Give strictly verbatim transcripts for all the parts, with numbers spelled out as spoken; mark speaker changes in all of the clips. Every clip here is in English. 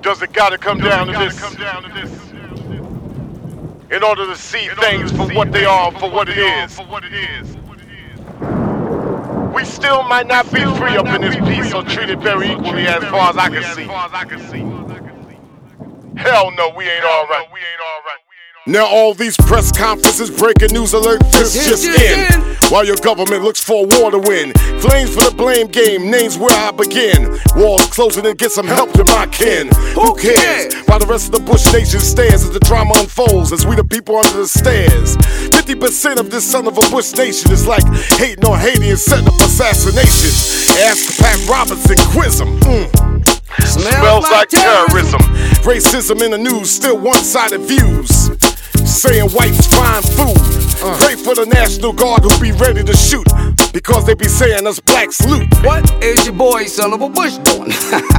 Speaker 1: Does it gotta come down to this? In order to see things for what they are, for what it is. We still might not be free up in this piece or treated very equally as far as I can see. Hell no, we ain't alright. Now all these press conferences, breaking news alert, this just in. While your government looks for a war to win. Flames for the blame game, names where I begin. Walls closing and get some help to my kin. Who cares? While the rest of the Bush Nation stares as the drama unfolds, as we the people under the stairs. fifty percent of this son of a Bush Nation is like hating on Haiti and setting up assassinations. Ask Pat Robertson, quiz him. Mm. Smells, Smells like, like terrorism. terrorism. Racism in the news, still one-sided views. Saying whites find food. Uh. Pray for the National Guard who be ready to shoot, because they be saying us blacks loot.
Speaker 2: What is your boy, son of a Bush, doing?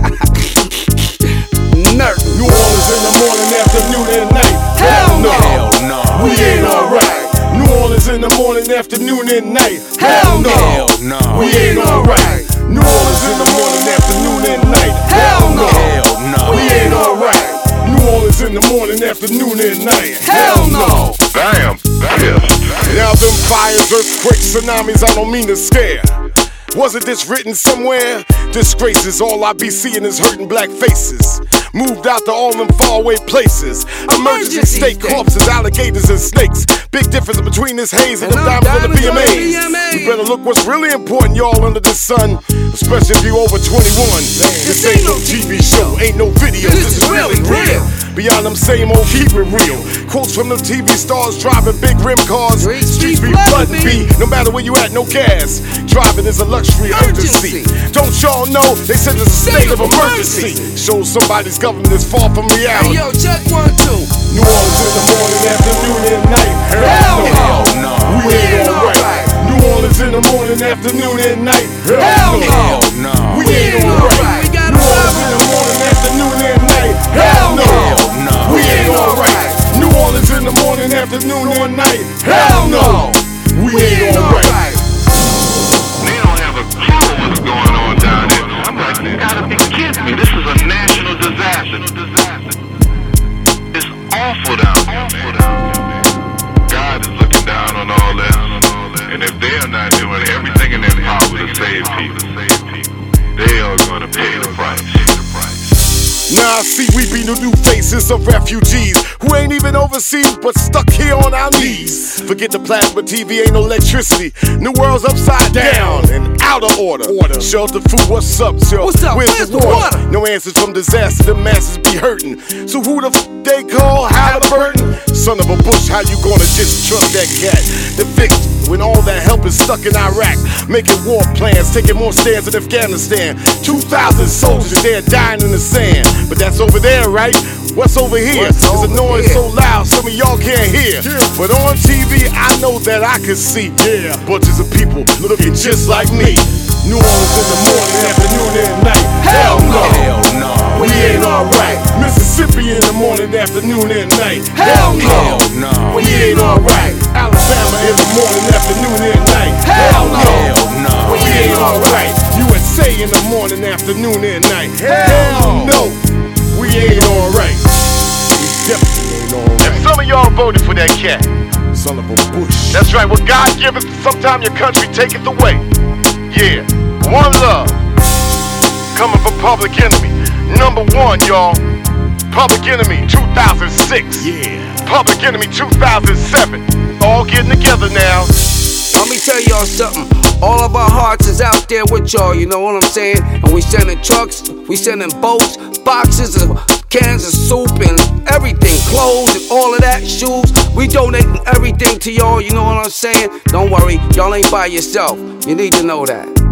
Speaker 2: Nerd.
Speaker 1: New Orleans in the morning, afternoon, and night.
Speaker 2: Hell no.
Speaker 1: Hell no. We ain't alright. New Orleans in the morning, afternoon, and night.
Speaker 2: Hell no.
Speaker 1: Hell no. We ain't alright. New Orleans in the morning, afternoon, and night.
Speaker 2: Hell no.
Speaker 1: Hell no. We ain't alright. New Orleans in the morning, afternoon, and night.
Speaker 2: Hell no.
Speaker 1: Damn. Damn. Now them fires, earthquakes, tsunamis, I don't mean to scare. Wasn't this written somewhere? Disgraces, all I be seeing is hurting black faces. Moved out to all them faraway places. Emergency state corpses, alligators and snakes. Big difference between this haze and, and the diamonds on the B M As. You better look what's really important, y'all, under the sun. Especially if you over twenty-one. This ain't no T V show, ain't no video. This is really real. Beyond them same old, keep it real. Quotes from the T V stars driving big rim cars. Streets be flooding me. No matter where you at, no gas. Driving is a luxury urgency. Don't y'all know they said it's a state of emergency? Shows somebody's government is far from reality.
Speaker 2: Hey yo, check one, two.
Speaker 1: New Orleans in the morning, afternoon, and night.
Speaker 2: Hell no.
Speaker 1: no. We ain't alright. New Orleans in the morning, afternoon, and night.
Speaker 2: Hell no.
Speaker 1: no. We ain't alright. New Orleans in the morning, afternoon, and night. Hell no. We ain't alright. New Orleans in the morning, afternoon, and night. Hell no. We ain't alright.
Speaker 3: They don't have a clue what's going on down there. I'm like, you gotta be kidding me. This is a national disaster. It's awful down here, man. God is looking down on all that. And if they are not doing everything in their power to save people, they are gonna pay the price.
Speaker 1: Now I see we be the new faces of refugees who ain't even overseas but stuck here on our knees. Forget the plasma T V, ain't no electricity. New world's upside down and out of order. order. Shelter, food, what's up, yo?
Speaker 2: What's up?
Speaker 1: Where's,
Speaker 2: Where's
Speaker 1: the
Speaker 2: the
Speaker 1: water?
Speaker 2: water?
Speaker 1: No answers from disaster, the masses be hurting. So who the f they call Halliburton? Son of a Bush, how you gonna just trust that cat? The victim, when all that help is stuck in Iraq, making war plans, taking more stands in Afghanistan. Two thousand soldiers there dying in the sand. But that's over there, right? What's over here?
Speaker 2: What's
Speaker 1: It's
Speaker 2: over
Speaker 1: a noise
Speaker 2: here?
Speaker 1: so loud, some of y'all can't hear. Yeah. But on T V, I know that I can see. Yeah, bunches of people looking just like me. New Orleans in the morning, afternoon, and night. Hell no.
Speaker 2: Hell no.
Speaker 1: We ain't alright. Mississippi in the morning, afternoon, and night.
Speaker 2: Hell no.
Speaker 1: no. We ain't alright. Alabama in the morning, afternoon, and night.
Speaker 2: Hell no.
Speaker 1: no. We ain't alright. U S A in the morning, afternoon, and night. Hell no. We ain't alright. We definitely ain't alright. And some of y'all voted for that cat. Son of a Bush. That's right. What God gives, sometimes your country taketh away. Yeah. One love. Coming from Public Enemy. Number one, y'all. Public Enemy two thousand six. Yeah. Public Enemy two thousand seven. All getting together now.
Speaker 2: Let me tell y'all something. All of our hearts is out there with y'all, you know what I'm saying? And we sending trucks, we sending boats, boxes of cans of soup and everything, clothes and all of that, shoes. We donating everything to y'all, you know what I'm saying? Don't worry, y'all ain't by yourself. You need to know that.